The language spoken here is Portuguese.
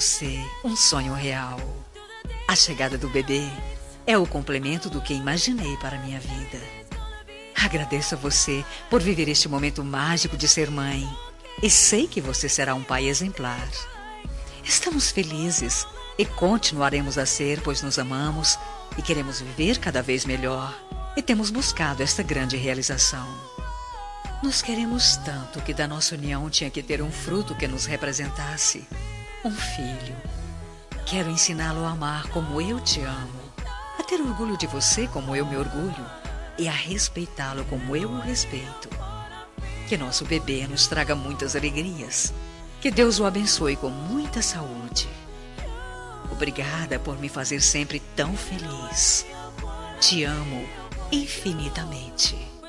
você um sonho real. A chegada do bebê é o complemento do que imaginei para minha vida. Agradeço a você por viver este momento mágico de ser mãe e sei que você será um pai exemplar. Estamos felizes e continuaremos a ser, pois nos amamos e queremos viver cada vez melhor e temos buscado esta grande realização. Nos queremos tanto que da nossa união tinha que ter um fruto que nos representasse, um filho. Quero ensiná-lo a amar como eu te amo, a ter orgulho de você como eu me orgulho e a respeitá-lo como eu o respeito. Que nosso bebê nos traga muitas alegrias. Que Deus o abençoe com muita saúde. Obrigada por me fazer sempre tão feliz. Te amo infinitamente.